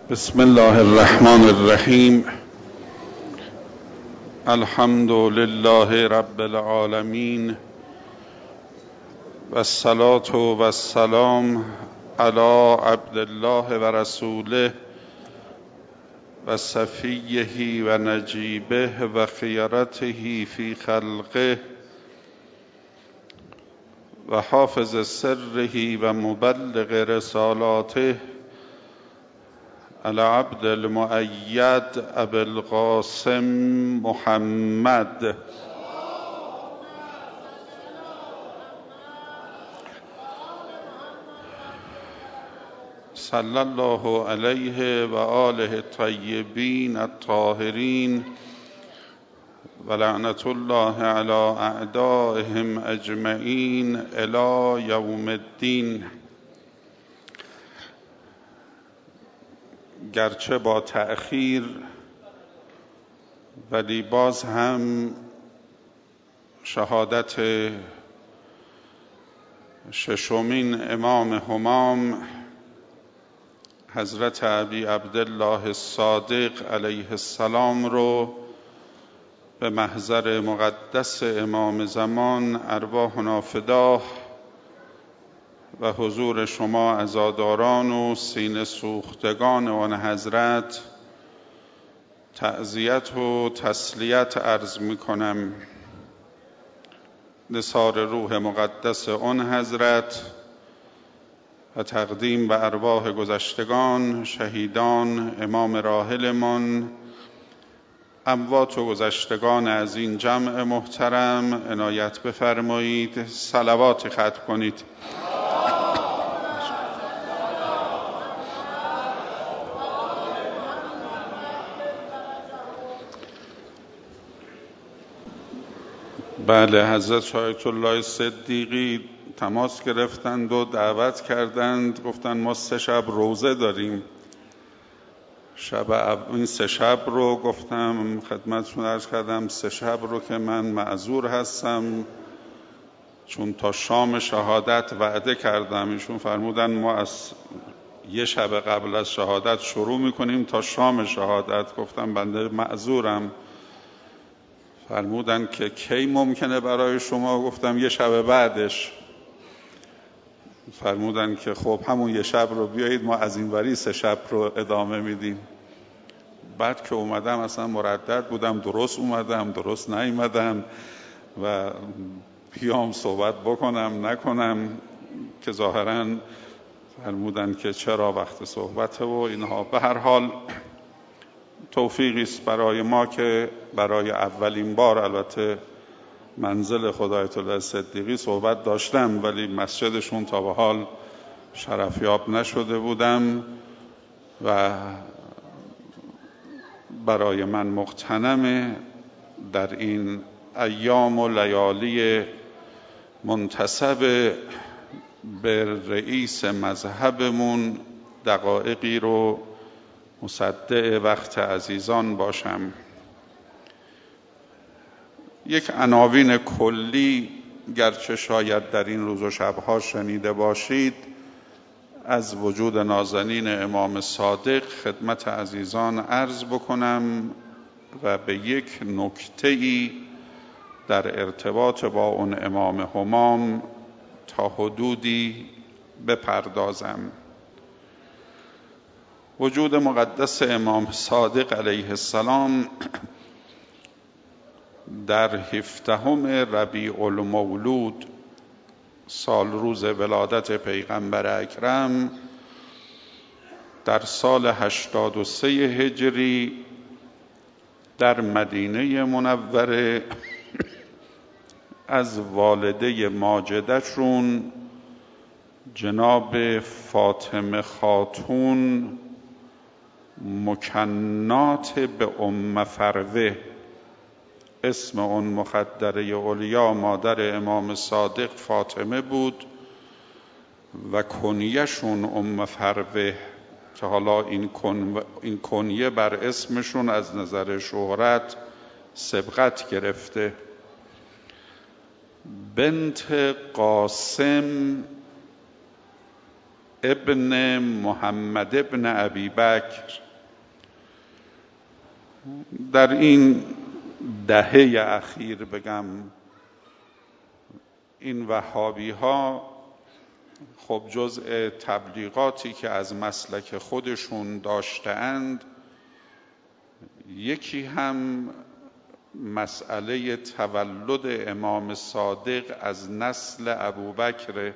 بسم الله الرحمن الرحیم. الحمد لله رب العالمین و الصلاة و السلام علی عبد الله و رسوله و صفیه و نجیبه و خیرته فی خلقه و حافظ سره و مبلغ رسالاته العبد المؤید ابی القاسم محمد صلی الله علیه و آله الطیبین الطاهرین و لعنت الله علی اعدائهم اجمعین الی یوم الدین. گرچه با تأخیر ولی باز هم شهادت ششمین امام همام حضرت ابی عبدالله الصادق علیه السلام رو به محضر مقدس امام زمان ارواحنا فداه و حضور شما عزاداران و سینه سوختگان آن حضرت تعزیت و تسلیت عرض می کنم. نثار روح مقدس آن حضرت و تقدیم به ارواح گذشتگان، شهیدان، امام راحلمان، اموات و گذشتگان از این جمع محترم عنایت بفرمایید. صلوات ختم کنید. بله، حضرت آیت الله صدیقی تماس گرفتند و دعوت کردند، گفتند ما 3 شب روزه داریم. این 3 شب رو گفتم خدمتتون عرض کردم 3 شب رو که من معذور هستم، چون تا شام شهادت وعده کردم. ایشون فرمودن ما از 1 شب قبل از شهادت شروع میکنیم تا شام شهادت. گفتم بنده معذورم. فرمودن که کی ممکنه برای شما؟ گفتم 1 شب بعدش. فرمودن که خب همون 1 شب رو بیایید، ما از این وری 3 شب رو ادامه میدیم. بعد که اومدم اصلا مردد بودم، درست اومدم درست نیومدم و بیام صحبت بکنم نکنم، که ظاهرا فرمودن که چرا وقت صحبته و اینها. به هر حال توفیقی است برای ما که برای اولین بار، البته منزل خدای آیت الله صدیقی صحبت داشتم ولی مسجدشون تا به حال شرفیاب نشده بودم و برای من مغتنمه در این ایام و لیالی منتسب به رئیس مذهبمون دقایقی رو مصدع وقت عزیزان باشم. یک عناوین کلی گرچه شاید در این روز و شبها شنیده باشید از وجود نازنین امام صادق خدمت عزیزان عرض بکنم و به یک نکته‌ای در ارتباط با اون امام همام تا حدودی بپردازم. وجود مقدس امام صادق علیه السلام در 17 ربیع المولود، سال روز ولادت پیغمبر اکرم، در سال 83 هجری در مدینه منوره از والده ماجدشون جناب فاطمه خاتون مکنات به ام فروه، اسم اون مخدره اولیا مادر امام صادق فاطمه بود و کنیه‌شون ام فروه، که حالا این کنیه بر اسمشون از نظر شهرت سبقت گرفته. بنت قاسم ابن محمد ابن ابی بکر در این دهه اخیر بگم این وهابی ها خب جزء تبلیغاتی که از مسلک خودشون داشته‌اند، یکی هم مسئله تولد امام صادق از نسل ابوبکر.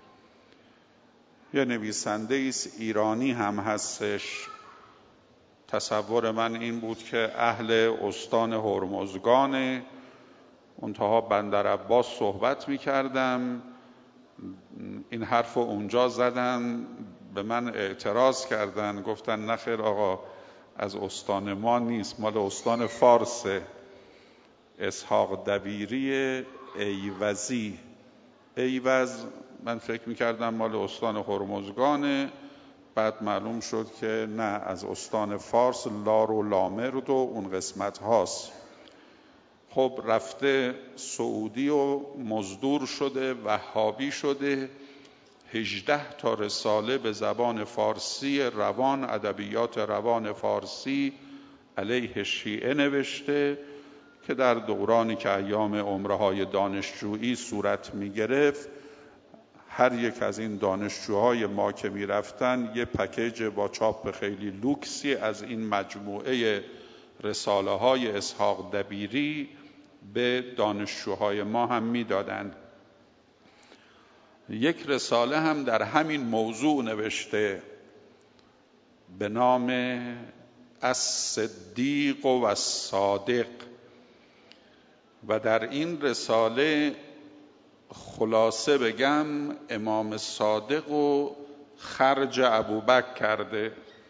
یه نویسنده ایست ایرانی هم هستش، تصور من این بود که اهل استان هرمزگانه، منتها بندر عباس صحبت می کردم، این حرف رو اونجا زدن، به من اعتراض کردن، گفتن نخیر آقا از استان ما نیست، مال استان فارسه، اسحاق دبیری ایوزی. ایوز من فکر میکردم مال استان هرمزگانه، بعد معلوم شد که نه، از استان فارس، لار و لامرد و اون قسمت هاست. خب رفته سعودی و مزدور شده، وهابی شده، 18 تا رساله به زبان فارسی روان، ادبیات روان فارسی علیه شیعه نوشته که در دورانی که ایام عمره‌های دانشجویی صورت می‌گرفت، هر یک از این دانشجوهای ما که می‌رفتن یه پکیج با چاپ خیلی لوکسی از این مجموعه رساله‌های اسحاق دبیری به دانشجوهای ما هم میدادن. یک رساله هم در همین موضوع نوشته به نام الصدیق و الصادق، و در این رساله خلاصه بگم امام صادق و خرج ابوبکر کرده،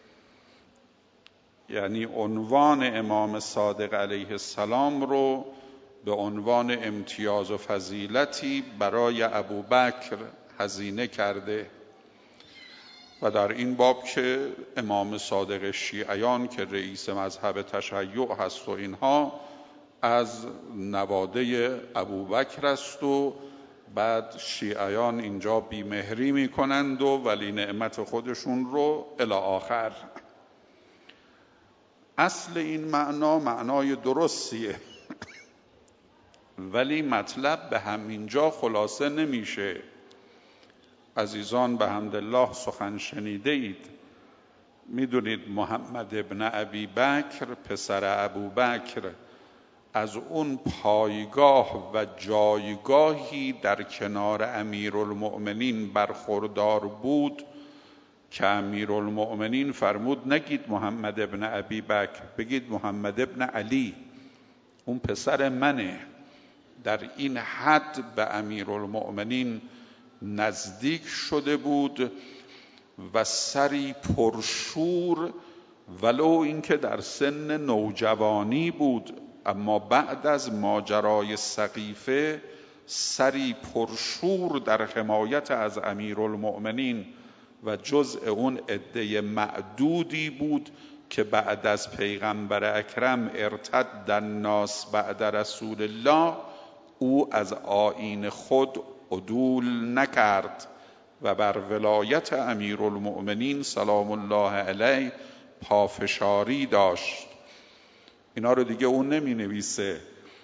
یعنی عنوان امام صادق علیه السلام رو به عنوان امتیاز و فضیلتی برای ابوبکر هزینه کرده. و در این باب که امام صادق شیعیان که رئیس مذهب تشیع هست و اینها از نواده ابوبکر است و بعد شیعیان اینجا بیمهری میکنند و ولی نعمت خودشون رو الی آخر. اصل این معنا معنای درستیه، ولی مطلب به همینجا خلاصه نمیشه. عزیزان به حمدالله سخن شنیده اید. میدونید محمد ابن ابی بکر پسر ابوبکر از اون پایگاه و جایگاهی در کنار امیرالمؤمنین برخوردار بود که امیرالمؤمنین فرمود نگید محمد ابن ابی بکر، بگید محمد ابن علی، اون پسر منه. در این حد به امیرالمؤمنین نزدیک شده بود و سری پرشور، ولو اینکه در سن نوجوانی بود، اما بعد از ماجرای سقیفه سری پرشور در حمایت از امیرالمؤمنین و جزء اون عده معدودی بود که بعد از پیغمبر اکرم ارتد الناس بعد رسول الله، او از آیین خود عدول نکرد و بر ولایت امیرالمؤمنین سلام الله علیه پافشاری داشت. اینا رو دیگه اون نمی نویسه.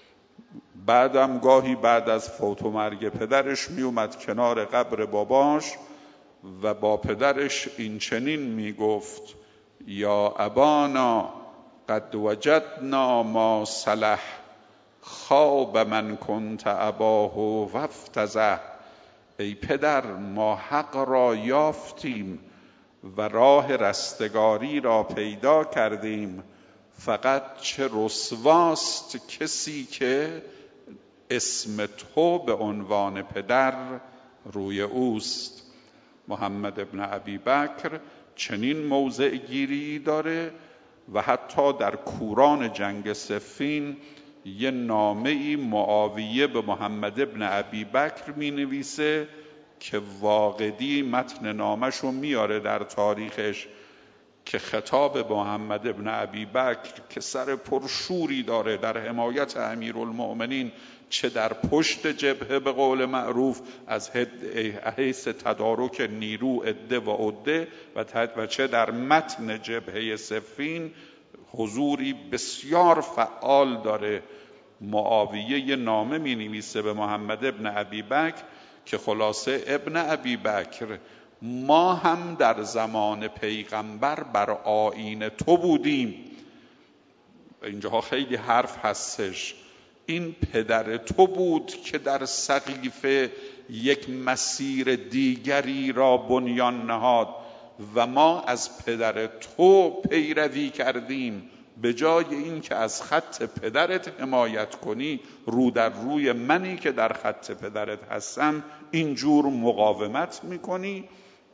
بعدم گاهی بعد از فوت و مرگ پدرش می اومد کنار قبر باباش و با پدرش این چنین می گفت یا ابانا قد وجدنا ما صلح، خواب من کنت اباه و افتضح. ای پدر، ما حق را یافتیم و راه رستگاری را پیدا کردیم، فقط چه رسواست کسی که اسم تو به عنوان پدر روی اوست. محمد ابن ابی بکر چنین موضع گیری داره و حتی در کوران جنگ صفین یه نامه‌ای معاویه به محمد ابن ابی بکر می نویسه که واقدی متن نامش رو میاره در تاریخش که خطاب به محمد ابن ابی بکر که سر پرشوری داره در حمایت امیرالمؤمنین، چه در پشت جبهه به قول معروف از حیث تدارک نیرو عده و عده و چه در متن جبهه صفین حضوری بسیار فعال داره. معاویه نامه می نویسه به محمد ابن ابی بکر که خلاصه ابن ابی بکر، ما هم در زمان پیغمبر بر آیین تو بودیم. اینجاها خیلی حرف هستش. این پدر تو بود که در سقیفه یک مسیر دیگری را بنیان نهاد و ما از پدر تو پیروی کردیم. به جای این که از خط پدرت حمایت کنی، رو در روی منی که در خط پدرت هستم اینجور مقاومت میکنی.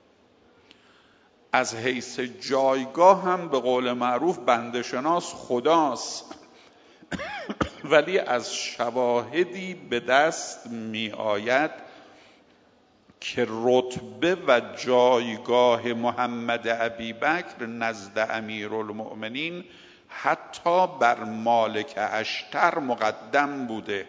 از حیث جایگاه هم به قول معروف بنده شناس خداست، ولی از شواهدی به دست می آید که رتبه و جایگاه محمد ابی بکر نزد امیرالمؤمنین حتی بر مالک اشتر مقدم بوده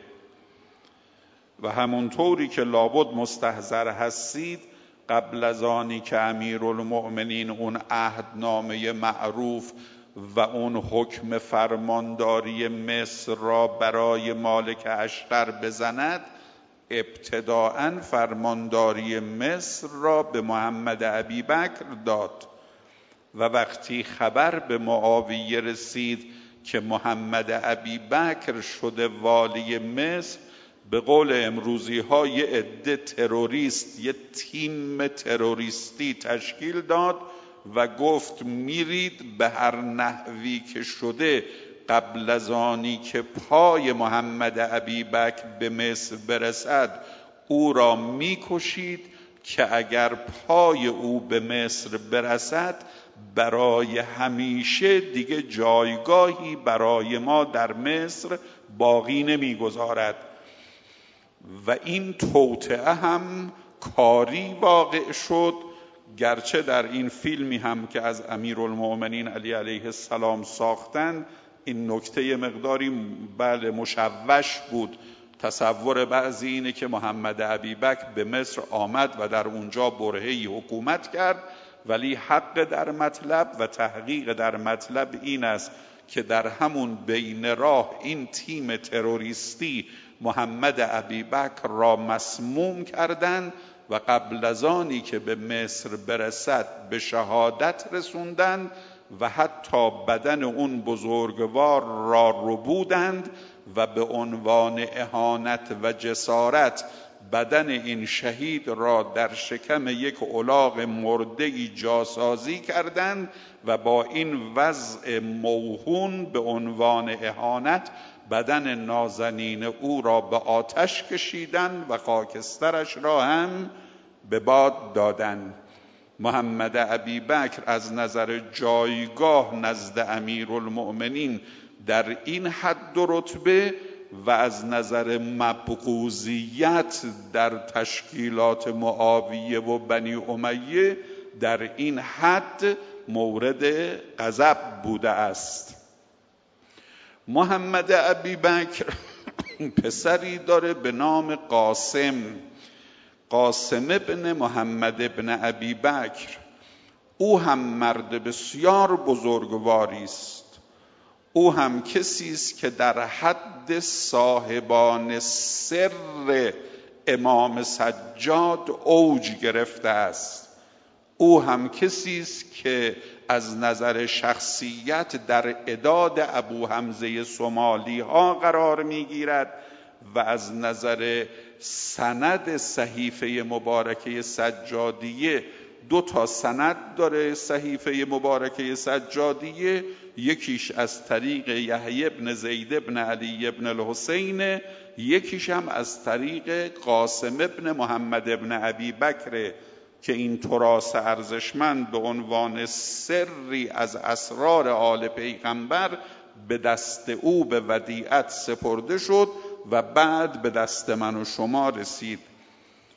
و همونطوری که لابد مستحضر هستید، قبل از آنی که امیرالمؤمنین اون عهدنامه معروف و اون حکم فرمانداری مصر را برای مالک اشتر بزند، ابتداءً فرمانداری مصر را به محمد ابی بکر داد و وقتی خبر به معاویه رسید که محمد ابی بکر شده والی مصر، به قول امروزی ها یه عده تروریست، یه تیم تروریستی تشکیل داد و گفت میرید به هر نحوی که شده قبل از آنی که پای محمد ابی بکر به مصر برسد او را میکشید که اگر پای او به مصر برسد برای همیشه دیگه جایگاهی برای ما در مصر باقی نمیگذارد. و این توطئه هم کاری واقع شد، گرچه در این فیلمی هم که از امیرالمؤمنین علی علیه السلام ساختن این نکته مقداری بله مشوش بود. تصور بعضی اینه که محمد ابی بکر به مصر آمد و در اونجا برهه‌ای حکومت کرد، ولی حق در مطلب و تحقیق در مطلب این است که در همون بین راه این تیم تروریستی محمد ابی بکر را مسموم کردند و قبل از آنی که به مصر برسد به شهادت رسوندند و حتی بدن اون بزرگوار را ربودند و به عنوان اهانت و جسارت بدن این شهید را در شکم یک الاغ مرده‌ای جاسازی کردند و با این وضع موهون به عنوان اهانت بدن نازنین او را به آتش کشیدند و خاکسترش را هم به باد دادند. محمد ابی بکر از نظر جایگاه نزد امیرالمؤمنین در این حد و رتبه و از نظر مبغوضیت در تشکیلات معاویه و بنی امیه در این حد مورد غضب بوده است. محمد ابی بکر پسری داره به نام قاسم ابن محمد ابن ابی بکر. او هم مرد بسیار بزرگواری است. او هم کسی است که در حد صاحبان سر امام سجاد اوج گرفته است. او هم کسی است که از نظر شخصیت در عداد ابو حمزه سمالی ها قرار میگیرد و از نظر سند صحیفه مبارکه سجادیه 2 سند داره. صحیفه مبارکه سجادیه یکیش از طریق یحیی بن زید بن علی بن الحسین، یکیش هم از طریق قاسم ابن محمد ابن ابی بکر که این تراث ارزشمند به عنوان سری از اسرار آل پیغمبر به دست او به ودیعت سپرده شد و بعد به دست من و شما رسید.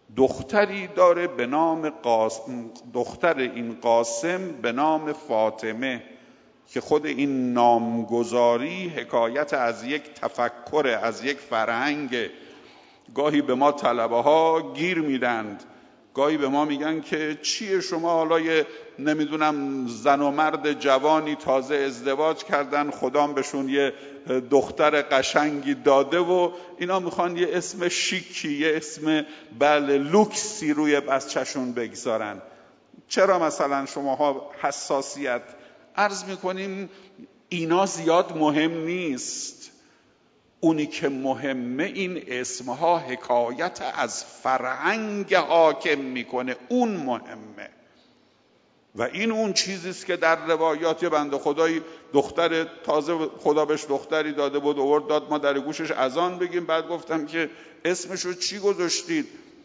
دختری داره به نام دختر این قاسم به نام فاطمه که خود این نامگذاری حکایت از یک تفکر، از یک فرهنگ. گاهی به ما طلبه ها گیر میدند، گاهی به ما میگن که چیه شما حالا یه نمیدونم زن و مرد جوانی تازه ازدواج کردن، خدام بهشون یه دختر قشنگی داده و اینا میخوان یه اسم شیکی، یه اسم لوکسی روی بچه‌شون بگذارن. چرا مثلا شماها حساسیت؟ عرض میکنیم اینا زیاد مهم نیست. اونی که مهمه این اسمها حکایت از فرهنگ حاکم میکنه، اون مهمه. و این اون چیزیست که در روایات بنده خدایی دختر تازه خدا بهش دختری داده بود آورد داد ما در گوشش اذان بگیم. بعد گفتم که اسمشو چی گذاشتید؟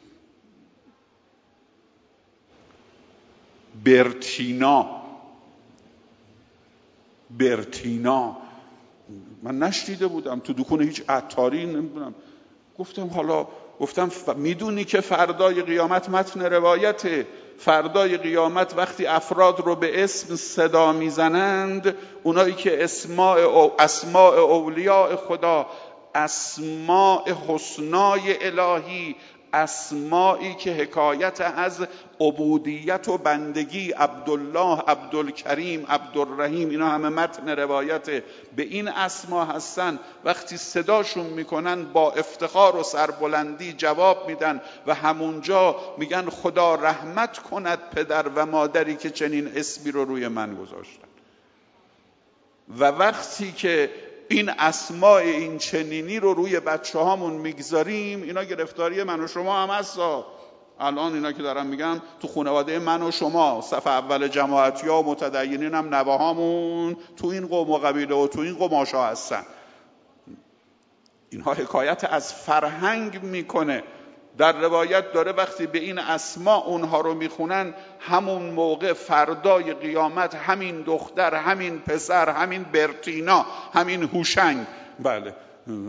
برتینا. من نشنیده بودم، تو دکون هیچ عطاری نمیدونم. گفتم میدونی که فردای قیامت، متن روایته، فردای قیامت وقتی افراد رو به اسم صدا میزنند، اونایی که اسماء اولیاء خدا، اسماء حسنای الهی، اسمایی که حکایت از عبودیت و بندگی، عبدالله، عبدالکریم، عبدالرحیم، اینا همه متن روایته، به این اسما هستن. وقتی صداشون میکنن با افتخار و سربلندی جواب میدن و همونجا میگن خدا رحمت کند پدر و مادری که چنین اسمی رو روی من گذاشتن. و وقتی که این اسماء این چنینی رو روی بچه هامون میگذاریم، اینا گرفتاری من و شما هم هستا. الان اینا که دارم میگم تو خانواده من و شما، صف اول جماعتی ها و متدینین هم نواهامون تو این قوم و قبیله و تو این قماشا هستن. اینها حکایت از فرهنگ میکنه. در روایت داره وقتی به این اسما اونها رو میخونن، همون موقع فردای قیامت همین دختر، همین پسر، همین برتینا، همین هوشنگ، بله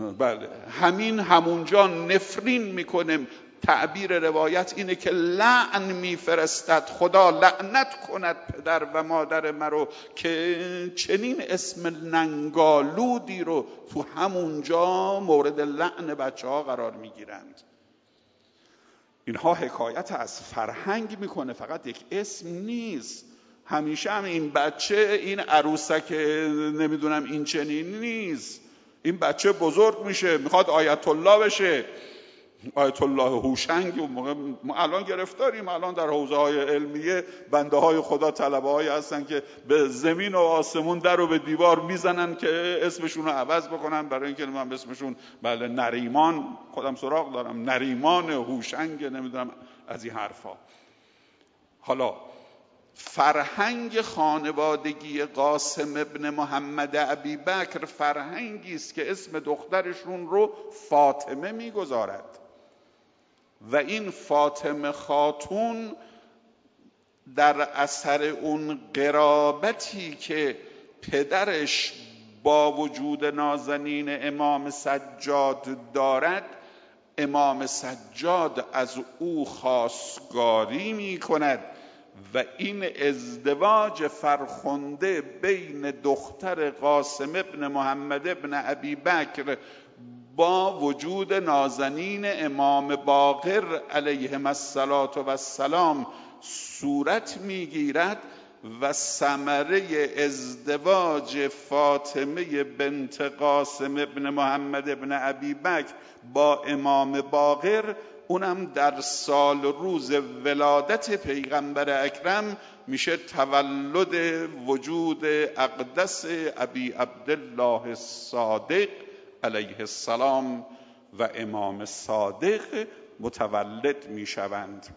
همونجا نفرین میکنه. تعبیر روایت اینه که لعن میفرستد، خدا لعنت کند پدر و مادر مرا که چنین اسم ننگالودی رو تو همونجا مورد لعن بچه ها قرار میگیرند. اینها حکایت از فرهنگ میکنه، فقط یک اسم نیست. همیشه هم این بچه، این عروسک نمیدونم این چنین نیست. این بچه بزرگ میشه، میخواد آیت الله بشه، آیت الله هوشنگ. ما الان گرفتاریم، الان در حوزه های علمیه بنده های خدا طلبه هایی هستن که به زمین و آسمون در و به دیوار میزنن که اسمشون رو عوض بکنن، برای اینکه من اسمشون نریمان، خودم سراغ دارم، نریمان هوشنگ، نمیدونم از این حرفا. حالا فرهنگ خانوادگی قاسم ابن محمد ابی بکر فرهنگی است که اسم دخترشون رو فاطمه میگذارد و این فاطمه خاتون در اثر اون قرابتی که پدرش با وجود نازنین امام سجاد دارد، امام سجاد از او خواستگاری می کند و این ازدواج فرخنده بین دختر قاسم ابن محمد ابن ابی بکر با وجود نازنین امام باقر علیهم السلام صورت میگیرد و ثمره ازدواج فاطمه بنت قاسم ابن محمد ابن ابی بکر با امام باقر، اونم در سال روز ولادت پیغمبر اکرم، میشه تولد وجود اقدس ابی عبدالله الصادق علیه السلام و امام صادق متولد میشوند.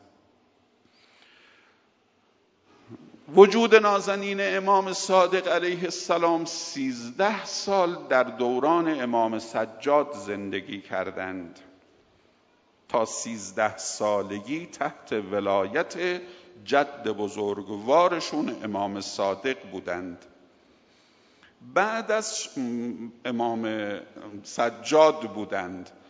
وجود نازنین امام صادق علیه السلام 13 سال در دوران امام سجاد زندگی کردند. تا 13 سالگی تحت ولایت جد بزرگوارشون امام صادق بودند. بعد از امام سجاد بودند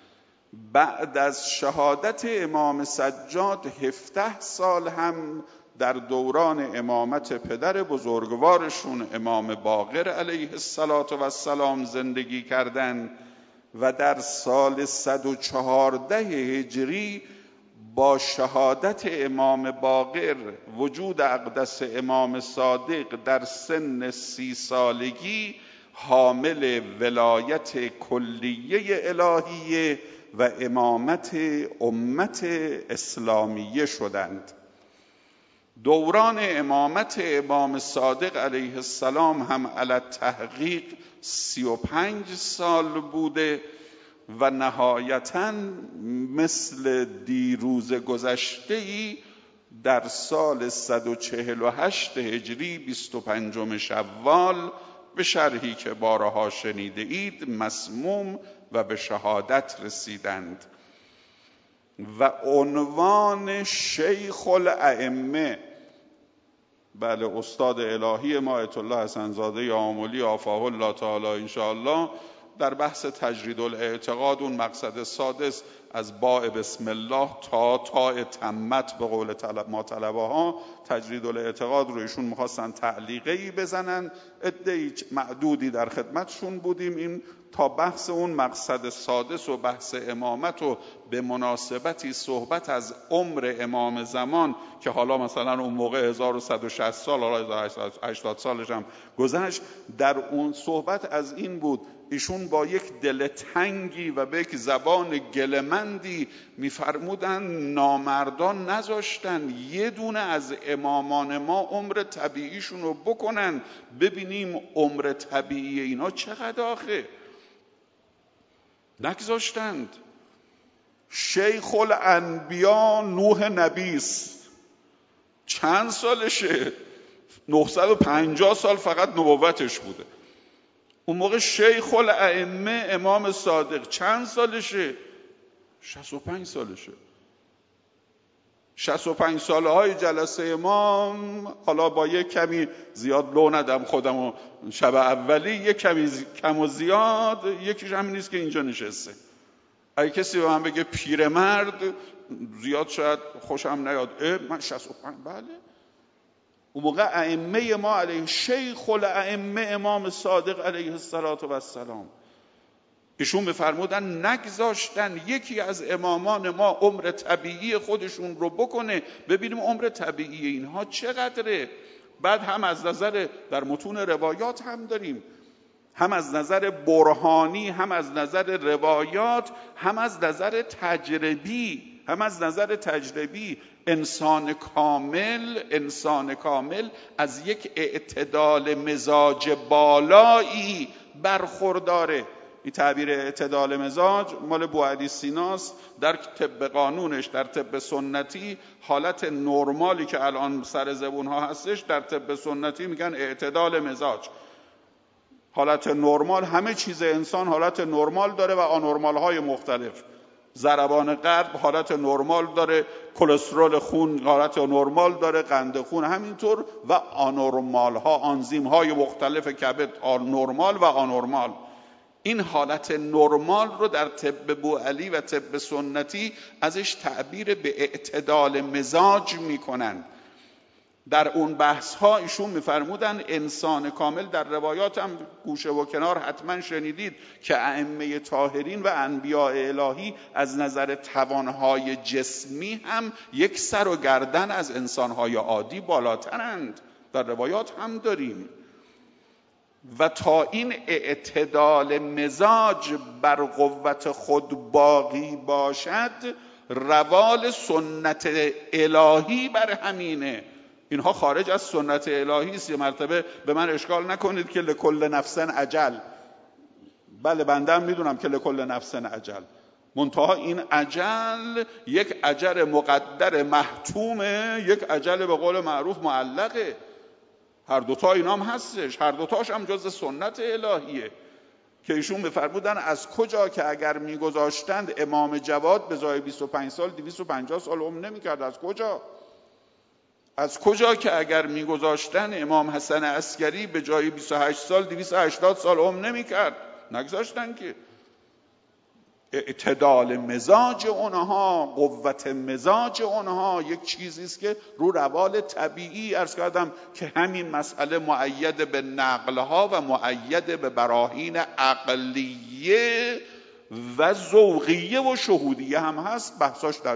بعد از شهادت امام سجاد 17 سال هم در دوران امامت پدر بزرگوارشون امام باقر علیه السلام زندگی کردند و در سال 114 هجری با شهادت امام باقر وجود اقدس امام صادق در سن 30 سالگی حامل ولایت کلیه الهیه و امامت امت اسلامیه شدند. دوران امامت امام صادق علیه السلام هم علی التحقیق 35 سال بوده و نهایتاً مثل دیروز گذشته‌ای در سال 148 هجری 25 شوال به شرحی که بارها شنیده اید مسموم و به شهادت رسیدند و عنوان شیخ الائمه، بله استاد الهی ما آیت الله حسن زاده آملی آفاه الله تعالی انشاءالله در بحث تجرید الاعتقاد اون مقصد سادس از باء بسم الله تا تاء تمت به قول ما طلبه ها تجرید الاعتقاد رو ایشون میخواستن تعلیقه‌ای بزنن، عده‌ای معدودی در خدمتشون بودیم. این تا بحث اون مقصد سادس و بحث امامت و به مناسبتی صحبت از عمر امام زمان که حالا مثلا اون موقع 1160 سال حالا 80 سالش هم گذشت، در اون صحبت از این بود ایشون با یک دل تنگی و به یک زبان گلمندی میفرمودن نامردان نذاشتن یه دونه از امامان ما عمر طبیعیشون رو بکنن ببینیم عمر طبیعی اینا چقدر آخه. نگذاشتند. شیخ الانبیا نوح نبیست چند سالشه؟ 950 سال فقط نبوتش بوده. اون موقع شیخ الائمه امام صادق چند سالشه؟ 65 سالشه. 65 ساله های جلسه امام، حالا با یک کمی زیاد لو ندم خودمو شب اولی، یک کمی کم و زیاد یکیش همین نیست که اینجا نشسته. اگه کسی به من بگه پیرمرد زیاد شاید خوشم نیاد، من 65 بله. اون موقع ائمه ما علیه شیخ الائمه امام صادق علیه السلام ایشون بفرمودن نگذاشتن یکی از امامان ما عمر طبیعی خودشون رو بکنه ببینیم عمر طبیعی اینها چقدره. بعد هم از نظر در متون روایات هم داریم، هم از نظر برهانی، هم از نظر روایات، هم از نظر تجربی انسان کامل از یک اعتدال مزاج بالایی برخورداره. این تعبیر اعتدال مزاج مال بوعلی سیناست. در طب قانونش، در طب سنتی، حالت نرمالی که الان سر زبون ها هستش در طب سنتی میگن اعتدال مزاج. حالت نرمال، همه چیز انسان حالت نرمال داره و آنورمال های مختلف. ضربان قلب حالت نرمال داره، کلسترول خون حالت نرمال داره، قند خون همینطور، و آنورمال ها، آنزیم های مختلف کبد نرمال و آنورمال. این حالت نرمال رو در طب بوعلی و طب سنتی ازش تعبیر به اعتدال مزاج میکنن. در اون بحث ها ایشون میفرمودن انسان کامل، در روایات هم گوشه و کنار حتما شنیدید که ائمه طاهرین و انبیاء الهی از نظر توانهای جسمی هم یک سر و گردن از انسانهای عادی بالاترند. در روایات هم داریم. و تا این اعتدال مزاج بر قوت خود باقی باشد روال سنت الهی بر همینه. اینها خارج از سنت الهی است. یه مرتبه به من اشکال نکنید که لکل نفس اجل. بله بنده هم میدونم که لکل نفس اجل، منتها این اجل یک اجل مقدر محتومه، یک اجل به قول معروف معلقه. هر دوتا اینام هستش، هر دوتاش هم جز سنت الهیه که ایشون بفرمودن از کجا که اگر میگذاشتند امام جواد به جای 25 سال 250 سال عمر نمیکرد. از کجا که اگر میگذاشتن امام حسن عسکری به جای 28 سال 280 سال عمر نمیکرد. نگذاشتن که. اعتدال مزاج اونها، قوت مزاج اونها یک چیزی است که رو روال طبیعی، عرض کردم که همین مسئله مؤید به نقلها و مؤید به براهین عقلیه و ذوقیه و شهودیه هم هست. بحثاش در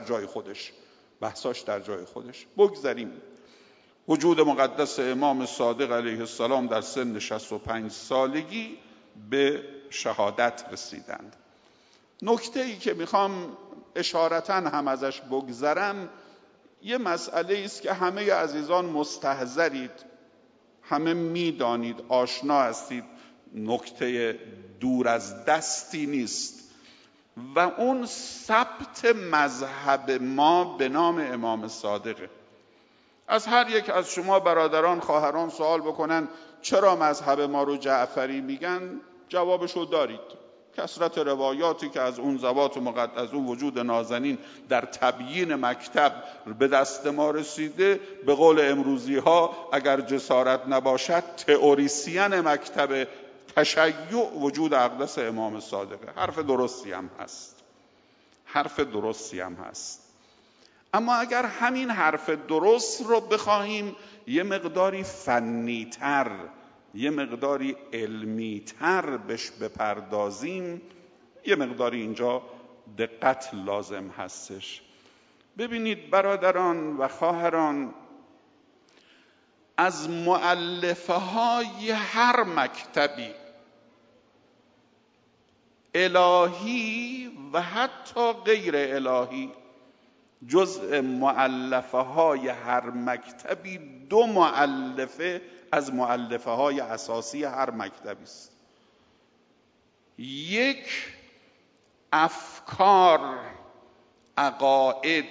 جای خودش. بگذاریم. وجود مقدس امام صادق علیه السلام در سن 65 سالگی به شهادت رسیدند. نکته‌ای که میخوام اشارتاً هم ازش بگذرم، یه مسئله است که همه عزیزان مستحضرید، همه میدانید، آشنا هستید، نکته دور از دستی نیست و اون ثبت مذهب ما به نام امام صادقه. از هر یک از شما برادران خواهران سوال بکنن چرا مذهب ما رو جعفری میگن، جوابشو دارید. کثرت روایاتی که از اون ذوات مقدس، از اون وجود نازنین در تبیین مکتب به دست ما رسیده، به قول امروزی ها اگر جسارت نباشد تئوریسین مکتب تشیع وجود اقدس امام صادقه. حرف درستی هم هست. اما اگر همین حرف درست رو بخواهیم یه مقداری فنی‌تر، یه مقداری علمی‌تر بهش بپردازیم، یه مقداری اینجا دقت لازم هستش. ببینید برادران و خواهران، از مؤلفه‌های هر مکتبی الهی و حتی غیر الهی، جزء مؤلفه‌های هر مکتبی 2 مؤلفه از مؤلفه‌های اساسی هر مکتبی است. یک، افکار، عقاید،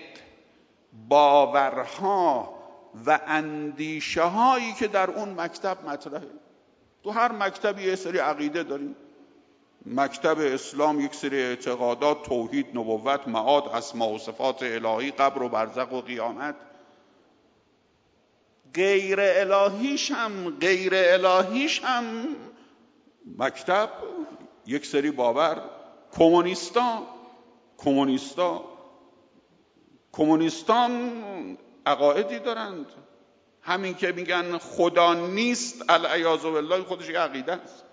باورها و اندیشه هایی که در اون مکتب مطرحه. تو هر مکتبی یه سری عقیده داریم. مکتب اسلام یک سری اعتقادات، توحید، نبوت، معاد، اسماء و صفات الهی، قبر و برزخ و قیامت. غیر الهیش هم مکتب یک سری باور. کمونیستان عقایدی دارند. همین که میگن خدا نیست العیاذ بالله خودش یه عقیده است.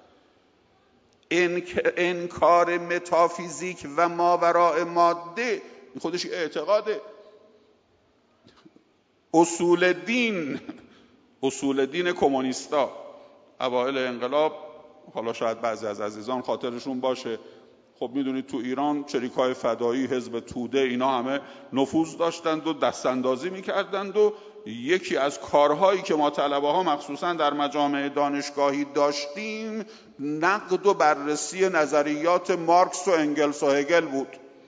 انکار متافیزیک و ماوراء ماده خودش اعتقاده. اصول دین کمونیستا اوایل انقلاب، حالا شاید بعضی از عزیزان خاطرشون باشه، خب میدونید تو ایران چریکای فدایی، حزب توده، اینا همه نفوذ داشتند و دستاندازی میکردند و یکی از کارهایی که ما طلبه ها مخصوصا در مجامع دانشگاهی داشتیم نقد و بررسی نظریات مارکس و انگلس و هگل بود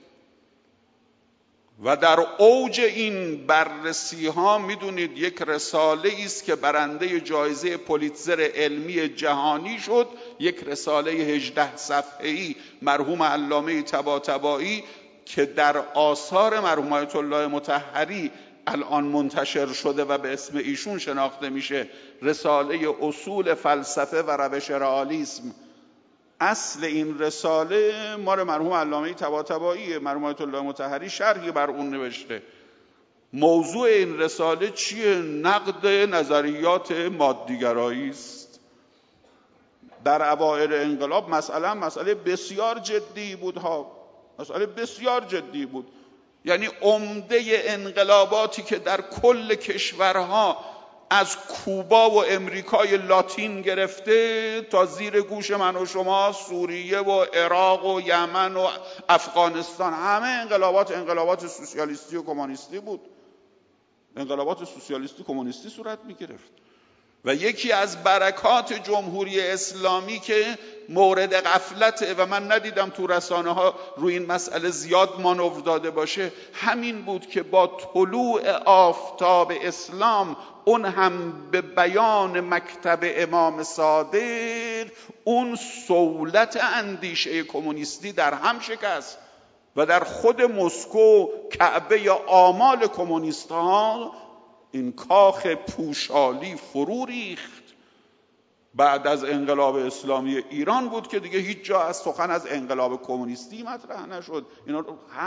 و در اوج این بررسی ها میدونید یک رساله است که برنده جایزه پولیتزر علمی جهانی شد، یک رساله 18 صفحه‌ای مرحوم علامه طباطبایی که در آثار مرحوم آیت الله مطهری الان منتشر شده و به اسم ایشون شناخته میشه، رساله اصول فلسفه و روش رئالیسم. اصل این رساله مال مرحوم علامه طباطبایی، مرحوم آیت الله مطهری شرحی بر اون نوشته. موضوع این رساله چیه؟ نقد نظریات مادیگرایی است. در اوایل انقلاب مسئله بسیار جدی بود مسئله بسیار جدی بود. یعنی عمده انقلاباتی که در کل کشورها از کوبا و امریکای لاتین گرفته تا زیر گوش من و شما، سوریه و عراق و یمن و افغانستان، همه انقلابات سوسیالیستی و کمونیستی بود. انقلابات سوسیالیستی کمونیستی صورت می گرفت و یکی از برکات جمهوری اسلامی که مورد غفلته و من ندیدم تو رسانه ها روی این مسئله زیاد مانور داده باشه، همین بود که با طلوع آفتاب اسلام، اون هم به بیان مکتب امام صادق، اون صولت اندیشه کمونیستی در هم شکست و در خود مسکو، کعبه آمال کمونیست ها، این کاخ پوشالی فرو ریخت بعد از انقلاب اسلامی ایران بود که دیگه هیچ جا از سخن از انقلاب کمونیستی مطرح نشد. اینا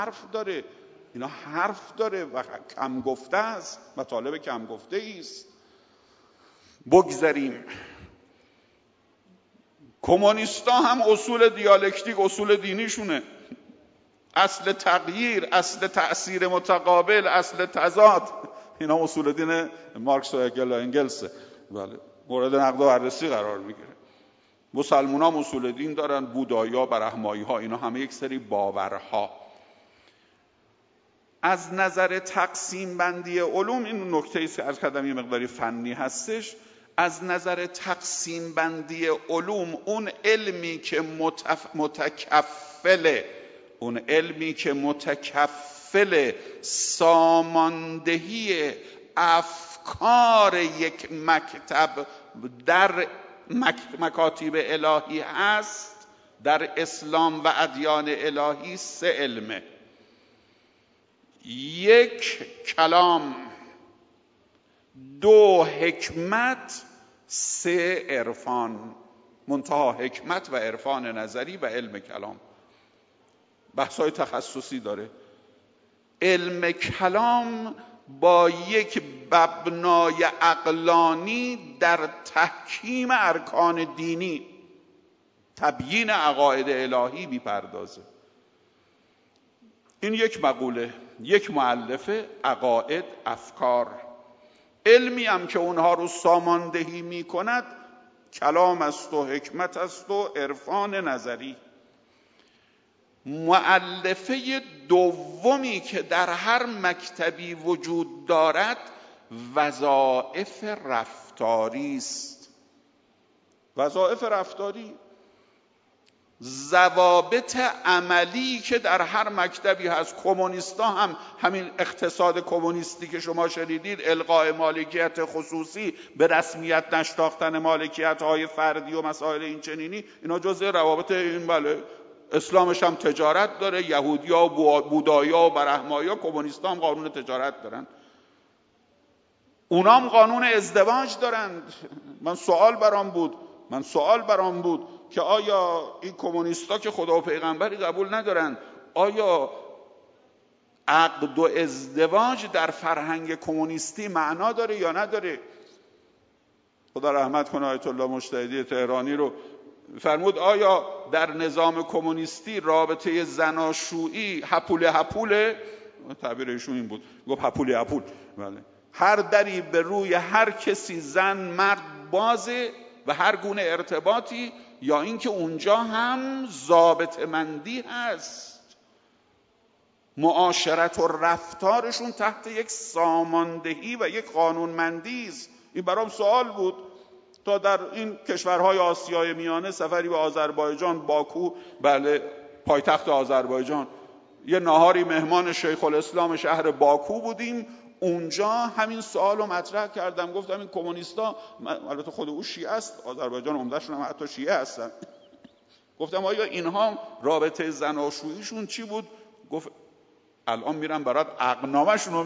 حرف داره و کم گفته است، مطالب کم گفته است. بگذاریم. کمونیستا هم اصول دیالکتیک اصول دینیشونه، اصل تغییر، اصل تأثیر متقابل، اصل تضاد، اینا اصول دین مارکس و هگل و انگلسه. بله، مورد نقد و بررسی قرار میگیره. مسلمان‌ها هم اصول دین دارن، بودایی‌ها، برهمایی‌ها، اینا همه یک سری باورها. از نظر تقسیم بندی علوم، این نکته‌ای که عرض کردم یه مقداری فنی هستش، از نظر تقسیم بندی علوم اون علمی که متکفل ساماندهی افکار یک مکتب در مکاتب الهی هست، در اسلام و ادیان الهی 3 علمه: 1 کلام، 2 حکمت، 3 عرفان. منتها حکمت و عرفان نظری و علم کلام بحث‌های تخصصی داره. علم کلام با یک مبنای عقلانی در تحکیم ارکان دینی، تبیین عقاید الهی میپردازه. این یک مقوله، یک مؤلفه، عقاید، افکار. علمی هم که اونها رو ساماندهی میکند کلام است و حکمت است و عرفان نظری. مؤلفه دومی که در هر مکتبی وجود دارد وظایف رفتاری است. وظایف رفتاری، ضوابط عملی که در هر مکتبی هست. کمونیستا هم همین اقتصاد کمونیستی که شما شنیدید، الغاء مالکیت خصوصی، به رسمیت نشناختن مالکیت های فردی و مسائل این چنینی، اینا جزء روابط این. بله، اسلامش هم تجارت داره، یهودیا و بودایا و برهمایا، کمونیستا هم قانون تجارت دارن، اونام قانون ازدواج دارند. من سوال برام بود که آیا این کمونیستا که خدا و پیغمبری قبول ندارن، آیا عقد و ازدواج در فرهنگ کمونیستی معنا داره یا نداره؟ خدا رحمت کنه آیت الله مجتهدی تهرانی رو، فرمود آیا در نظام کمونیستی رابطه زناشویی هپوله، تعبیر ایشون این بود، گفت هپول. بله، هر دری به روی هر کسی، زن مرد، بازه و هر گونه ارتباطی، یا اینکه اونجا هم ضابطه مندی هست، معاشرت و رفتارشون تحت یک ساماندهی و یک قانونمندی است. این برام سوال بود. تا در این کشورهای آسیای میانه سفری به آذربایجان، باکو، بله پایتخت آذربایجان، یه ناهاری مهمان شیخ الاسلام شهر باکو بودیم. اونجا همین سوالو مطرح کردم، گفتم این کمونیستا، البته خود او شیعه است، آذربایجان عمدهشون هم حتی شیعه هستن، گفتم آیا اینها رابطه زناشوییشون چی بود؟ گفت الان میرم برات عقدنامه‌شون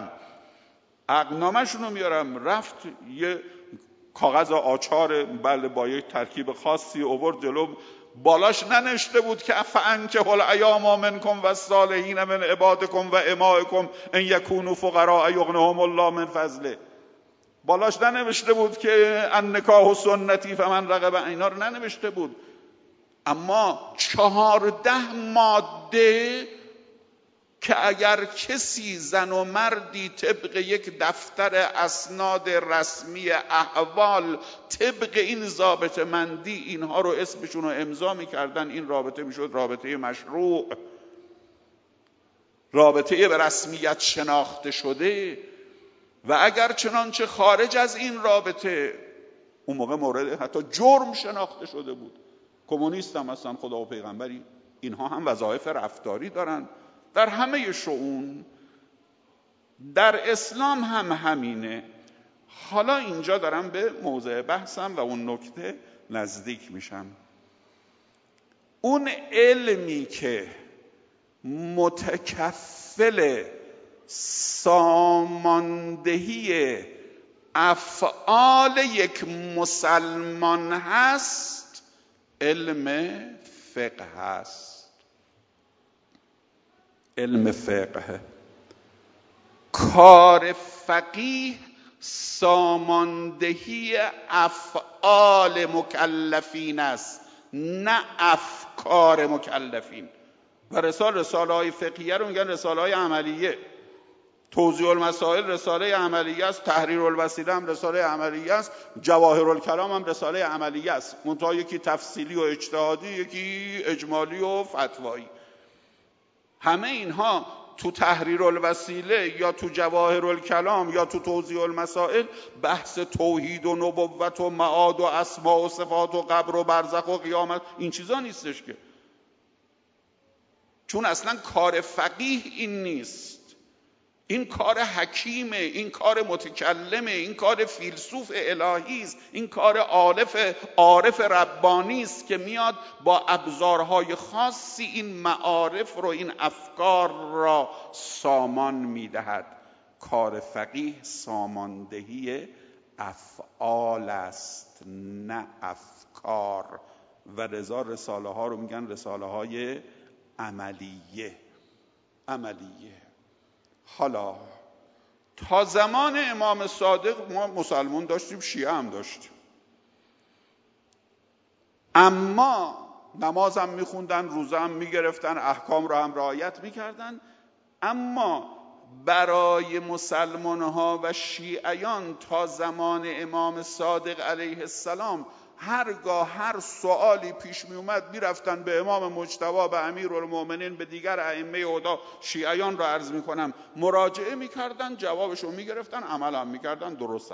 رو میارم. رفت یه کاغذ آچار، بله با یک ترکیب خاصی آورد جلو، بالاش ننوشته بود که فانکحوا الایام منکم والصالحین من عبادکم و امائکم ان یکونوا فقراء یغنهم الله من فضله. بالاش ننوشته بود که النکاح سنتی فمن رغب، اینا رو ننوشته بود. اما 14 ماده که اگر کسی، زن و مردی، طبق یک دفتر اسناد رسمی احوال، طبق این ضابطه مندی اینها رو اسمشون رو امضا میکردن، این رابطه میشد رابطه مشروع، رابطه به رسمیت شناخته شده. و اگر چنانچه خارج از این رابطه، اون موقع مورد حتی جرم شناخته شده بود. کمونیست هم هستن، خدا و پیغمبری، اینها هم وظایف رفتاری دارن در همه شؤون. در اسلام هم همینه. حالا اینجا دارم به موضوع بحثم و اون نکته نزدیک میشم. اون علمی که متکفل ساماندهی افعال یک مسلمان هست، علم فقه هست. علم فقه. کار فقیه ساماندهی افعال مکلفین است، نه افکار مکلفین. و رساله های فقهیه رو میگن رساله های عملیه. توضیح المسائل رساله عملیه است، تحریر الوسیله هم رساله عملیه است، جواهر الکلام هم رساله عملیه است. منتها یکی تفصیلی و اجتهادی، یکی اجمالی و فتوایی. همه اینها تو تحریر الوسیله یا تو جواهر الکلام یا تو توضیح المسائل بحث توحید و نبوت و معاد و اسماء و صفات و قبر و برزخ و قیامت این چیزا نیستش که. چون اصلا کار فقیه این نیست. این کار حکیمه، این کار متکلمه، این کار فیلسوف الهی است، این کار عارف ربانی است که میاد با ابزارهای خاصی این معارف رو، این افکار را سامان میدهد. کار فقیه ساماندهی افعال است، نه افکار. و لذا رساله ها رو میگن رساله های عملیه. حالا تا زمان امام صادق ما مسلمان داشتیم، شیعه هم داشتیم، اما نماز هم میخوندن، روزه هم میگرفتن، احکام را هم رعایت میکردن. اما برای مسلمان ها و شیعیان تا زمان امام صادق علیه السلام هرگاه هر سوالی پیش می اومد میرفتن به امام مجتبی، به امیرالمومنین، به دیگر ائمه هدا، شیعیان را عرض میکنم، مراجعه میکردن، جوابشو میگرفتن، عمل هم میکردن. درست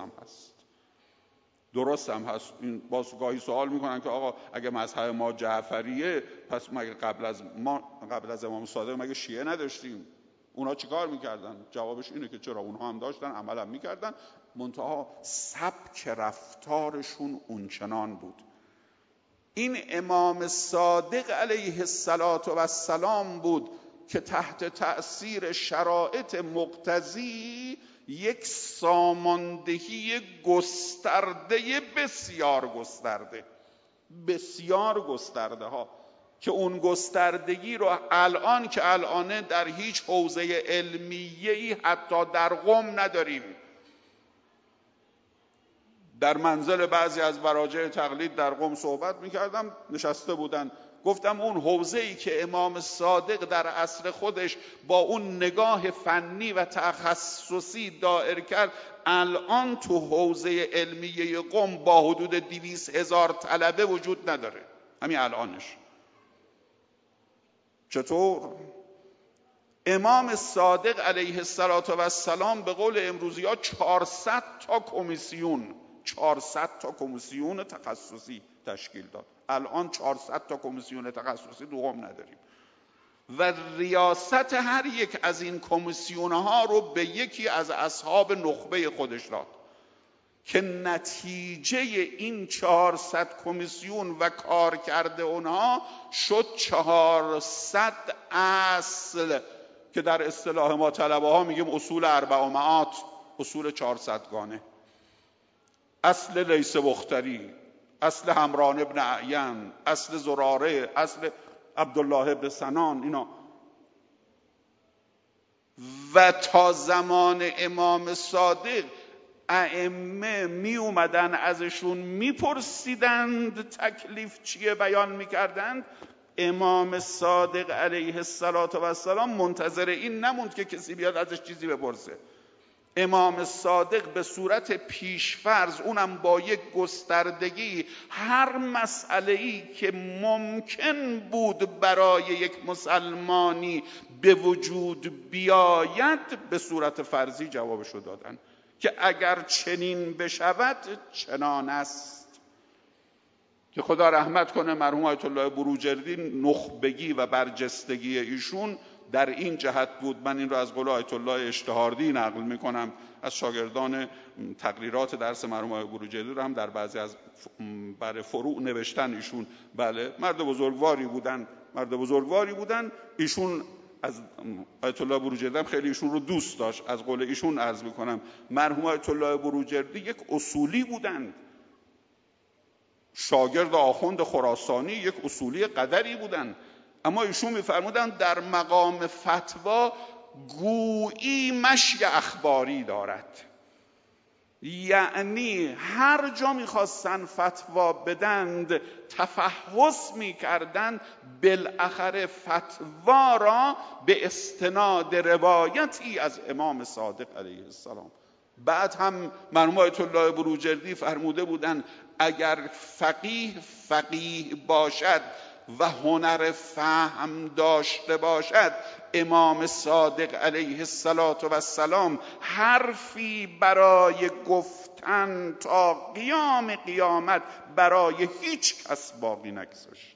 هم هست. این باز گاهی سوال میکنن که آقا اگه مذهب ما جعفریه، پس مگه قبل از امام صادق مگه شیعه نداشتیم؟ اونا چیکار میکردن؟ جوابش اینه که چرا، اونها هم داشتن، عمل هم میکردن، منتها سبک رفتارشون اونچنان بود. این امام صادق علیه السلام بود که تحت تأثیر شرایط مقتضی یک ساماندهی گسترده، بسیار گسترده ها، که اون گستردگی رو الان که الانه در هیچ حوزه علمیه‌ای حتی در قم نداریم. در منزل بعضی از مراجع تقلید در قم صحبت میکردم، نشسته بودن، گفتم اون حوزه‌ای که امام صادق در عصر خودش با اون نگاه فنی و تخصصی دایر کرد، الان تو حوزه علمیه قم با حدود 200,000 طلبه وجود نداره. همین الانش. چطور؟ امام صادق علیه السلام به قول امروزی ها 400 تا کمیسیون تخصصی تشکیل داد. الان 400 تا کمیسیون تخصصی تو قم نداریم و ریاست هر یک از این کمیسیون ها رو به یکی از اصحاب نخبه خودش داد که نتیجه این 400 کمیسیون و کار کرده اونها شد 400 اصل که در اصطلاح ما طلبه ها میگیم اصول 400، اصول 400 گانه. اصل لیث بختری، اصل همران ابن اعین، اصل زراره، اصل عبدالله ابن سنان، اینا. و تا زمان امام صادق ائمه می اومدن ازشون میپرسیدند تکلیف چیه، بیان میکردند. امام صادق علیه السلام منتظر این نموند که کسی بیاد ازش چیزی بپرسه. امام صادق به صورت پیشفرض، اونم با یک گستردگی، هر مسئله‌ای که ممکن بود برای یک مسلمانی به وجود بیاید به صورت فرضی جوابشو دادن که اگر چنین بشود چنان است. که خدا رحمت کنه مرحوم آیت الله بروجردی، نخبگی و برجستگی ایشون در این جهت بود. من این رو از قول آیت الله اشتهاردی نقل میکنم، از شاگردان تقریرات درس مرحوم آیت بروجردی رو هم در بعضی از فروع نوشتن ایشون. بله، مرد بزرگواری بودن. ایشون از آیت الله بروجردی خیلی ایشون رو دوست داشت، از قول ایشون عرض میکنم مرحوم آیت الله بروجردی یک اصولی بودند، شاگرد آخوند خراسانی یک اصولی قدری بودند، اما ایشون میفرمودند در مقام فتوا گویی مشی اخباری دارد. یعنی هر جا میخواستن فتوا بدند تفحص میکردند، بالاخره فتوا را به استناد روایتی از امام صادق علیه السلام. بعد هم مرحوم آیت الله بروجردی فرموده بودند اگر فقیه باشد و هنر فهم داشته باشد، امام صادق علیه السلام حرفی برای گفتن تا قیام قیامت برای هیچ کس باقی نگذاشت.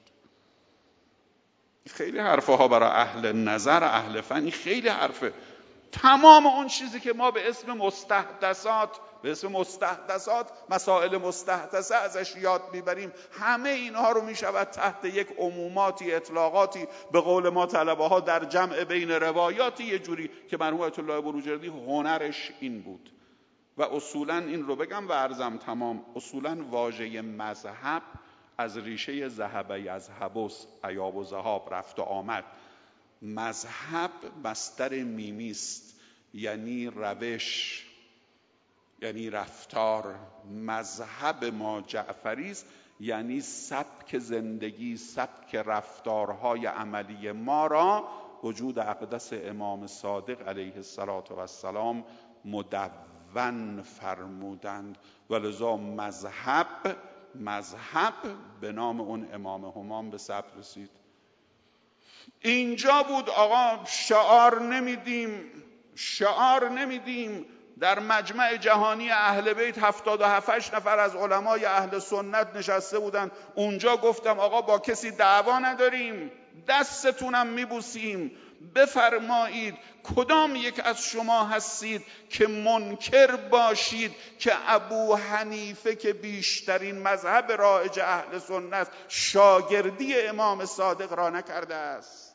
خیلی حرفه ها برای اهل نظر، اهل فن، خیلی حرفه. تمام اون چیزی که ما به اسم مستحدثات مسائل مستحدثه ازش یاد میبریم، همه اینها رو میشود تحت یک عموماتی، اطلاقاتی، به قول ما طلبه ها در جمع بین روایاتی، یه جوری که مرحوم آیت الله بروجردی هنرش این بود. و اصولا این رو بگم و عرضم تمام، اصولا واژه مذهب از ریشه ذهب یذهبس، ایاب و ذهاب، رفت و آمد. مذهب مصدر میمی است، یعنی روش، یعنی رفتار. مذهب ما جعفری است، یعنی سبک زندگی، سبک رفتارهای عملی ما را وجود اقدس امام صادق علیه السلام مدون فرمودند. ولذا مذهب به نام اون امام همام به ثبت رسید. اینجا بود آقا شعار نمیدیم. در مجمع جهانی اهل بیت 77 نفر از علمای اهل سنت نشسته بودن. اونجا گفتم آقا با کسی دعوا نداریم، دستتونم میبوسیم، بفرمایید کدام یک از شما هستید که منکر باشید که ابو حنیفه که بیشترین مذهب رایج اهل سنت شاگردی امام صادق را نکرده است؟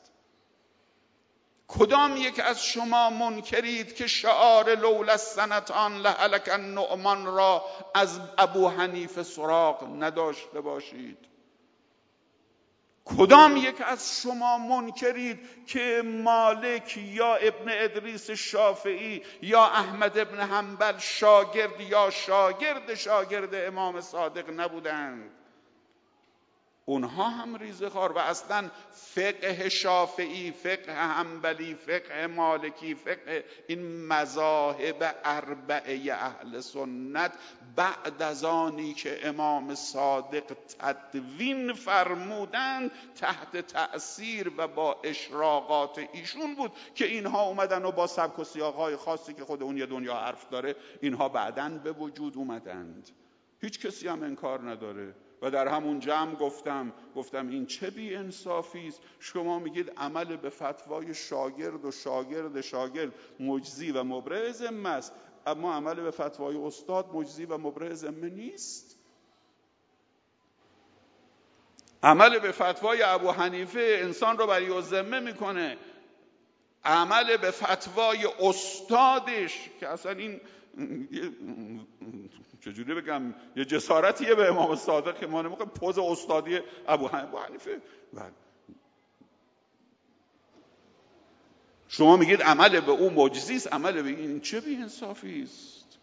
کدام یک از شما منکرید که شعار لولا السنتان لهلک النعمان را از ابو حنیفه سراغ نداشته باشید؟ کدام یک از شما منکرید که مالک یا ابن ادریس شافعی یا احمد ابن حنبل شاگرد امام صادق نبودند؟ اونها هم ریزه‌خوار. و اصلا فقه شافعی، فقه حنبلی، فقه مالکی، فقه این مذاهب اربعه اهل سنت بعد از آنی که امام صادق تدوین فرمودند تحت تأثیر و با اشراقات ایشون بود که اینها اومدن و با سبک و سیاق‌های خاصی که خود اون یه دنیا حرف داره اینها بعداً به وجود اومدند. هیچ کسی هم انکار نداره. و در همون جمع گفتم این چه بی انصافی است. شما میگید عمل به فتوای شاگرد و شاگرد مجزی و مبرئ ذمه است، اما عمل به فتوای استاد مجزی و مبرئ ذمه نیست. عمل به فتوای ابو حنیفه انسان رو بری الذمه میکنه. عمل به فتوای استادش که اصلا این چجوری بگم یه جسارتیه به امام صادق که ما نمی‌خوایم پوز استادی ابو حنیفه. شما میگید عمل به او معجزی است، عمل به این چه بی انصافی است.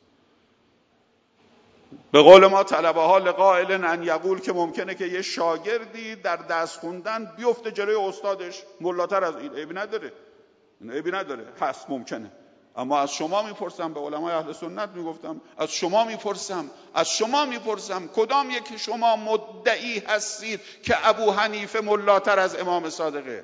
به قول ما طلبه ها لقائل ان یقول که ممکنه که یه شاگردی در دست خوندن بیفته جلوی استادش ملاتر از این. عیبی نداره هست، ممکنه. اما از شما میپرسم، به علمای اهل سنت میگفتم از شما میپرسم کدام یکی شما مدعی هستید که ابو حنیفه ملاتر از امام صادقه؟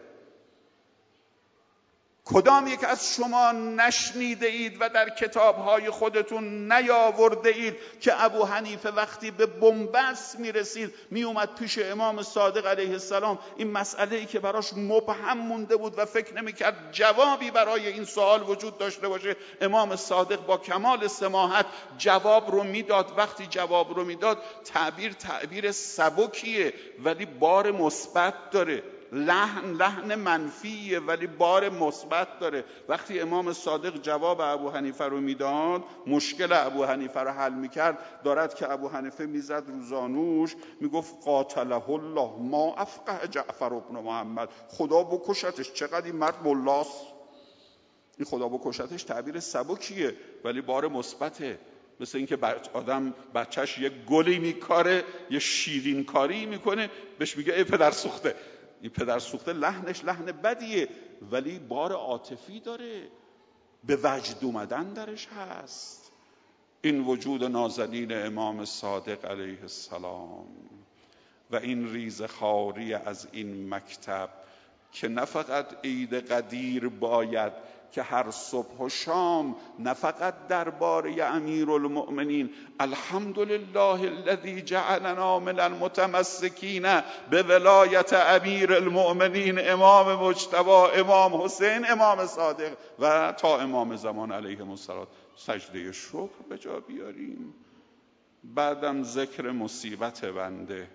کدام یک از شما نشنیده اید و در کتابهای خودتون نیاورده اید که ابو حنیفه وقتی به بنبست میرسید میومد پیش امام صادق علیه السلام، این مسئله‌ای که براش مبهم مونده بود و فکر نمیکرد جوابی برای این سوال وجود داشته باشه، امام صادق با کمال سماحت جواب رو میداد. وقتی جواب رو میداد تعبیر سبکیه ولی بار مثبت داره. لحن منفیه ولی بار مثبت داره. وقتی امام صادق جواب ابو حنیفه رو میداد، مشکل ابو حنیفه رو حل میکرد، دارد که ابو حنیفه میزد رو زانوش میگفت قاتله الله ما افقه جعفر ابن محمد، خدا بکشتش، چقدر این مرد ملاست. این خدا بکشتش تعبیر سبکیه ولی بار مثبته. مثل اینکه آدم بچهش یه گلی میکاره، یه شیرین کاری میکنه، بهش میگه ای پدر سوخته. این پدر سوخته لحنش لحن بدیه ولی بار عاطفی داره، به وجد اومدن درش هست. این وجود نازنین امام صادق علیه السلام و این ریزخواری از این مکتب که نه فقط عید قدیر باید که هر صبح و شام، نه فقط درباره امیرالمؤمنین الحمدلله الذی جعلنا من المتمسکین به ولایت امیرالمؤمنین امام مجتبی امام حسین امام صادق و تا امام زمان علیهم السلام سجده شکر به جا بیاریم. بعدم ذکر مصیبت بنده.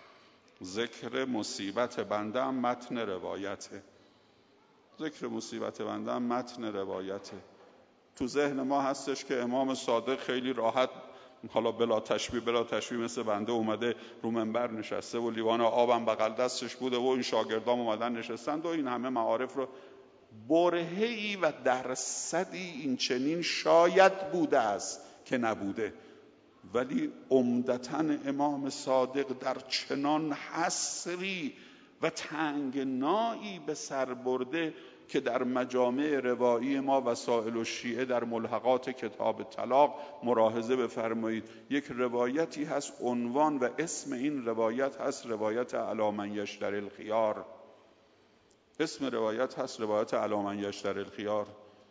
ذکر مصیبت بنده هم متن روایته. ذکر مصیبت بنده هم متن روایته. تو ذهن ما هستش که امام صادق خیلی راحت، حالا بلا تشبیه مثل بنده اومده رو منبر نشسته و لیوان آبم بغل دستش بوده و این شاگردام اومدن نشستند و این همه معارف رو برهه‌ای و درصدی این چنین شاید بوده است که نبوده، ولی عمدتاً امام صادق در چنان حصری و تنگنایی به سر برده که در مجامع روایی ما وسائل الشیعه در ملحقات کتاب طلاق ملاحظه بفرمایید، یک روایتی هست عنوان و اسم این روایت هست روایت علی من یشتری الخیار. اسم روایت هست روایت علی من یشتری الخیار.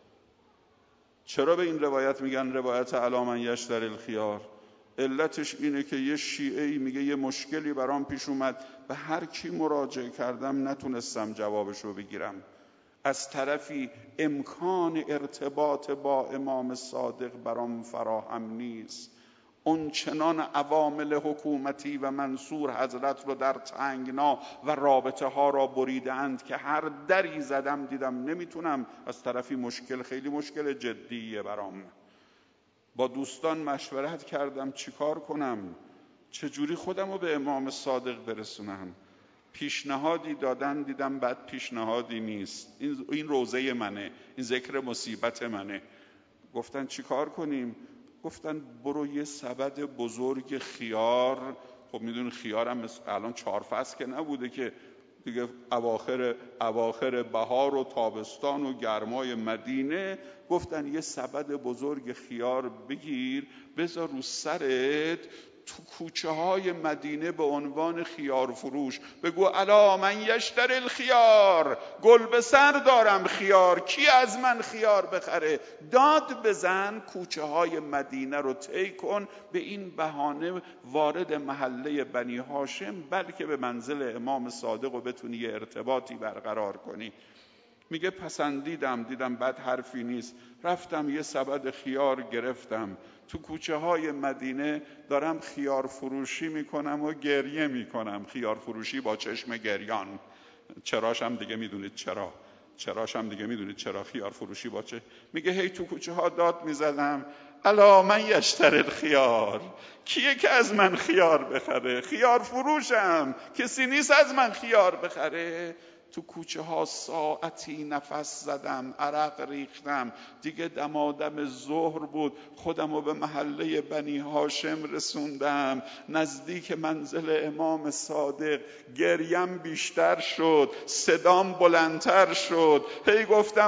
چرا به این روایت میگن روایت علی من یشتری الخیار؟ علتش اینه که یه شیعه‌ای میگه یه مشکلی برام پیش اومد، به هر کی مراجعه کردم نتونستم جوابشو بگیرم. از طرفی امکان ارتباط با امام صادق برام فراهم نیست. اون چنان عوامل حکومتی و منصور حضرت رو در تنگنا و رابطه ها را بریدند که هر دری زدم دیدم نمیتونم. از طرفی مشکل خیلی مشکل جدیه برام. با دوستان مشورت کردم چیکار کنم، چجوری خودم رو به امام صادق برسونم. پیشنهادی دادن دیدم بد پیشنهادی نیست. این روزه منه، این ذکر مصیبت منه. گفتن چیکار کنیم؟ گفتن برو یه سبد بزرگ خیار. خب میدونی خیارم الان 4 فصل که نبوده که دیگه اواخر بهار و تابستان و گرمای مدینه، گفتن یه سبد بزرگ خیار بگیر بذار رو سرت، تو کوچه های مدینه به عنوان خیار فروش بگو الا من یشتری الخیار، گل به سر دارم خیار، کی از من خیار بخره؟ داد بزن، کوچه های مدینه رو طی کن، به این بهانه وارد محله بنی هاشم بلکه به منزل امام صادق و بتونی یه ارتباطی برقرار کنی. میگه پسندیدم، دیدم بد حرفی نیست، رفتم یه سبد خیار گرفتم، تو کوچه های مدینه دارم خیار فروشی میکنم و گریه میکنم. خیار فروشی با چشم گریان. چراشم دیگه میدونید چرا خیار فروشی با چه. میگه هی تو کوچه ها داد میزدم الا من یشتری الخیار، کیه که از من خیار بخره؟ خیار فروشم، کسی نیست از من خیار بخره. تو کوچه ها ساعتی نفس زدم، عرق ریختم، دیگه دمادم ظهر بود، خودم رو به محله بنی هاشم رسوندم، نزدیک منزل امام صادق. گریم بیشتر شد، صدام بلندتر شد، هی گفتم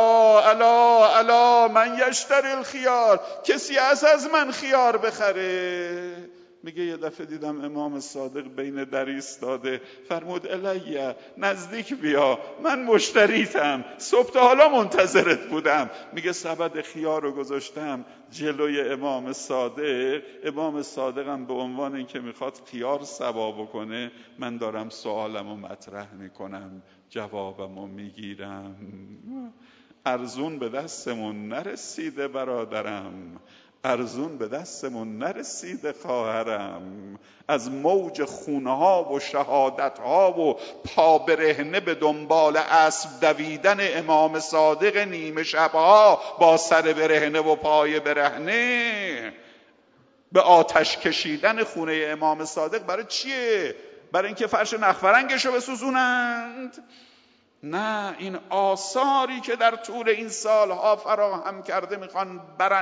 الا من یشتری الخیار، کسی از من خیار بخره؟ میگه یه دفعه دیدم امام صادق بین در ایستاده، فرمود الیه، نزدیک بیا، من مشتریتم، صبح تا حالا منتظرت بودم. میگه سبد خیار رو گذاشتم جلوی امام صادق. امام صادقم به عنوان اینکه میخواد خیار سوا بکنه، من دارم سوالمو مطرح میکنم، جوابمو میگیرم. ارزون به دستمون نرسیده برادرم، ارزون به دستمون نرسیده خواهرم. از موج خونها و شهادتها و پا برهنه به دنبال اسب دویدن امام صادق نیمه شبها با سر برهنه و پای برهنه به آتش کشیدن خونه امام صادق برای چیه؟ برای اینکه فرش نخفرنگشو بسوزونند؟ نه، این آثاری که در طول این سالها فراهم کرده میخوان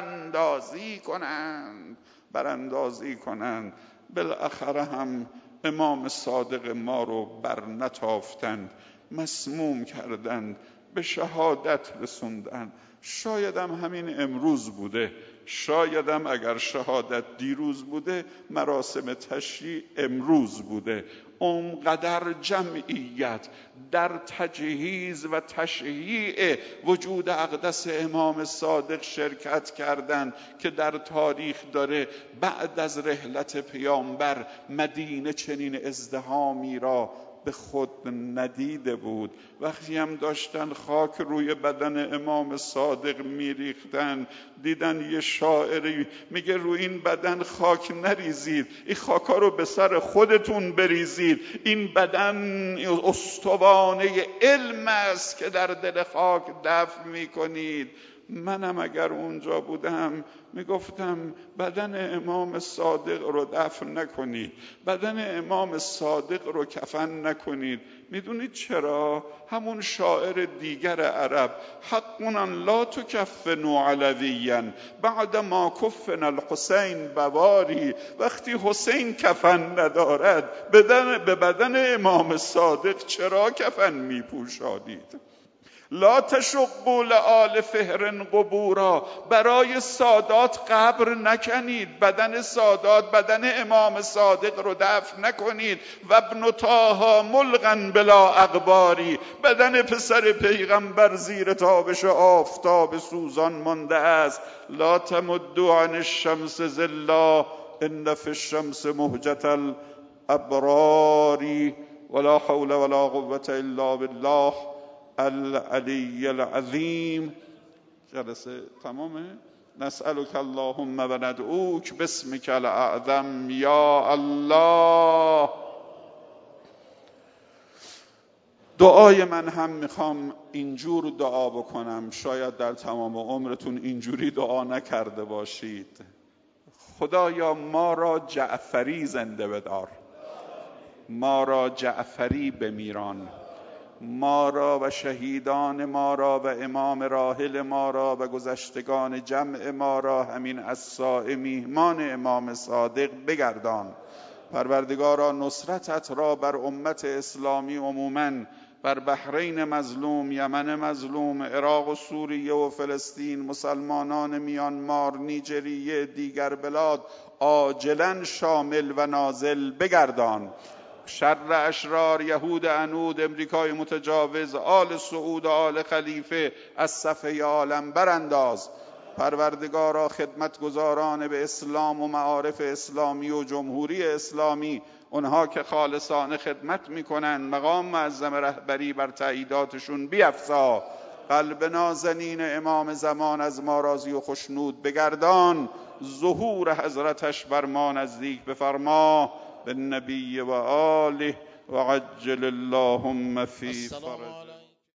براندازی کنند. بالاخره هم امام صادق ما رو بر نتافتند، مسموم کردند، به شهادت رسوندن. شایدم همین امروز بوده، شایدم اگر شهادت دیروز بوده مراسم تشییع امروز بوده. اونقدر جمعیت در تجهیز و تشییع وجود اقدس امام صادق شرکت کردند که در تاریخ داره بعد از رحلت پیامبر مدینه چنین ازدحامی را به خود ندیده بود. وقتی هم داشتن خاک روی بدن امام صادق میریختن، دیدن یه شاعری میگه روی این بدن خاک نریزید، این خاکا رو به سر خودتون بریزید. این بدن استوانه علم است که در دل خاک دفن میکنید. منم اگر اونجا بودم میگفتم بدن امام صادق رو دفن نکنید، بدن امام صادق رو کفن نکنید. میدونید چرا؟ همون شاعر دیگر عرب، حقنا لا تکفنوا علویا بعد ما کفن الحسین بواری، وقتی حسین کفن ندارد به بدن امام صادق چرا کفن میپوشانید؟ لا تشقوا لآل فهر قبورا، برای سادات قبر نکنید، بدن سادات بدن امام صادق رو دفن نکنید. و ابن طه ملقا بلا اقباری، بدن پسر پیغمبر زیر تابش آفتاب سوزان مانده است. لا تمدوا عن الشمس ظلا ان فی الشمس مهجة الابرار ولا حول ولا قوة الا بالله العلی العظیم. جلسه تمامه. نسألك اللهم و ندعوک باسمک الاعظم یا الله. دعای من هم میخوام اینجور دعا بکنم، شاید در تمام عمرتون اینجوری دعا نکرده باشید. خدایا ما را جعفری زنده بدار، ما را جعفری بمیران، ما را و شهیدان ما را و امام راحل ما را و گذشتگان جمع ما را همین الساعی میهمان امام صادق بگردان. پروردگارا نصرتت را بر امت اسلامی عموماً، بر بحرین مظلوم، یمن مظلوم، عراق و سوریه و فلسطین، مسلمانان میانمار، نیجریه، دیگر بلاد عاجلاً شامل و نازل بگردان. شر اشرار یهود عنود، امریکای متجاوز، آل سعود، آل خلیفه از صفحه عالم برانداز. پروردگارا خدمتگزاران به اسلام و معارف اسلامی و جمهوری اسلامی، اونها که خالصانه خدمت میکنن، مقام معظم رهبری بر تأییداتشون بیفزا. قلب نازنین امام زمان از ما راضی و خشنود بگردان. ظهور حضرتش بر ما نزدیک بفرما. بالنبی و آله و عجل اللهم فی فرج.